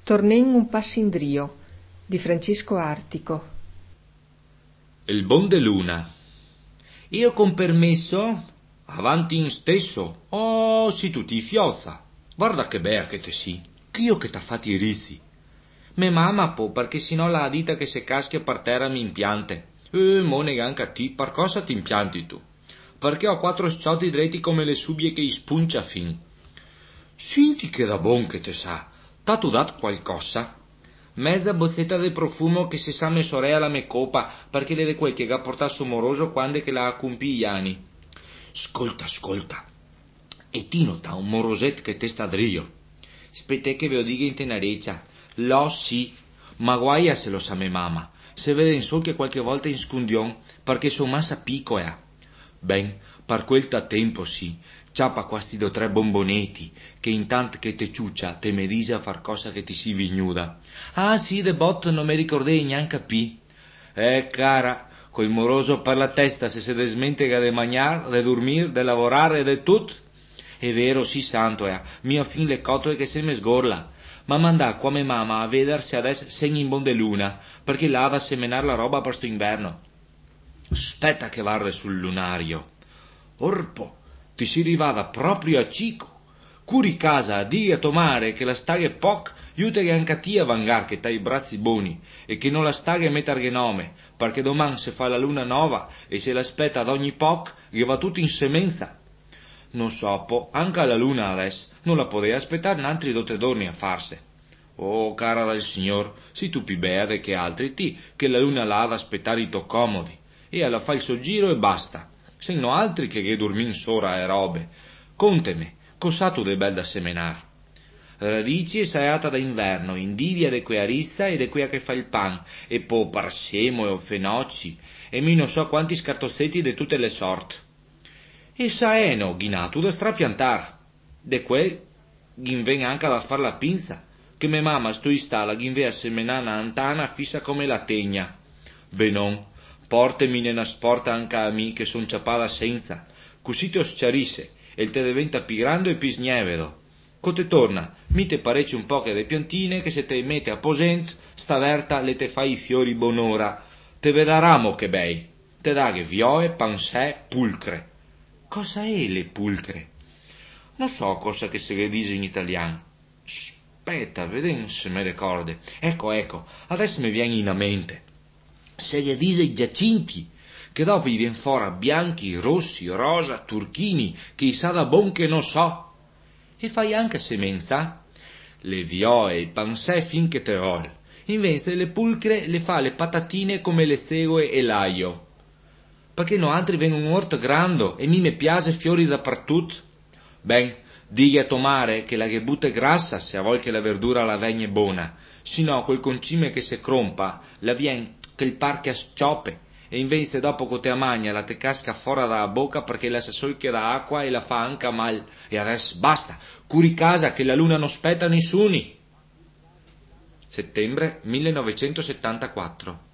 Tornen un passindrio di Francesco Artico. Il bon de luna. Io con permesso, avanti in stesso, oh, si tu ti fiossa. Guarda che bea che te si, che io che t'ha fatti i rizzi. Me mamma po, perché sennò la dita che se caschia per terra mi impiante. Monega anche a ti, per cosa ti impianti tu? Perché ho 4 sciotti dritti come le subie che ispuncia fin. Senti che da bon che te sa, t'ha tu dat qualcosa? Mezza bozzetta di profumo che se sa me sorella me copa, perché le de quel che ga portato moroso quando che la accumpi gli anni. Ascolta, e ti nota un moroset che te sta drio. Spete che ve lo dica in tenareccia, lo sì, ma guaia se lo sa me mamma, se vede in sol che qualche volta in scundion, perché son massa piccola. Ben, per quel tempo sì, ciappa questi 2 o 3 bombonetti, che intanto che te ciuccia, te me dice a far cosa che ti si vignuda. Ah sì, de bot non mi ricordai neanche pi. Cara, quel moroso per la testa se desmentega de magnar, de dormir, de lavorare e de tut. È vero, sì santo, mio fin le cotole che se me sgorla. Ma mandà qua me mamma a vedersi adesso segni in bonde luna, perché là va a semenar la roba per sto inverno. Aspetta che guarda sul lunario. Orpo, ti si rivada proprio a cico. Curi casa, di a tomare che la staghe poc, aiuta che anche a ti a vangar che t'hai i brazzi buoni, e che non la staghe metter nome, perché doman se fa la luna nova, e se l'aspetta ad ogni poc, gli va tutto in semenza. Non so, po, anche alla luna adesso, non la poteva aspettare n'altri 2 o 3 giorni a farse. Oh, cara del signor, si tu più beade che altri ti, che la luna là ad aspettare i to comodi, e alla fa il suo giro e basta. Se no altri che dormin sora e robe. Conteme, cos'ha tu de bel da semenar? Radici e saiata da inverno, invidia de quea rizza e de quea che fa il pan, e po parsemo e fenocci, e mi non so quanti scartozzetti de tutte le sorte. E saeno, ghinato da strapiantar, de quel ghin ven anche da far la pinza, che me mamma sto istala ghin ve a semenana antana fissa come la tegna. Benon, portemi nena sporta anche a mi che son ciapada senza, così te osciarisse, e te diventa pi grande e pi snievedo. Cote torna, mi te parece un po' che de piantine che se te mette a posent, sta verta le te fai i fiori bonora, te vedaramo che bei, te daghe vioe, pansè, pulcre. Cosa è le pulcre? Non so cosa che se dice in italiano. Aspetta, vediamo se mi ricordo. Ecco, adesso mi viene in mente. Se gli dice i giacinti, che dopo gli viene fuori bianchi, rossi, rosa, turchini, che sa da bon che non so. E fai anche semenza? Le vioe, il pansè finché te rol. Invece le pulcre le fa le patatine come le segue e l'aglio. Perché no altri vengono un orto grande e mi piace fiori dappertutto? Ben, digli a tomare che la che butta è grassa se a vol che la verdura la vegne buona, sino quel concime che se crompa, la vien che il parche a scioppe, e invece dopo che te amagna la te casca fuori dalla bocca perché la sa solchia da acqua e la fa anche mal. E adesso basta, curi casa che la luna non spetta nessuni. Settembre 1974.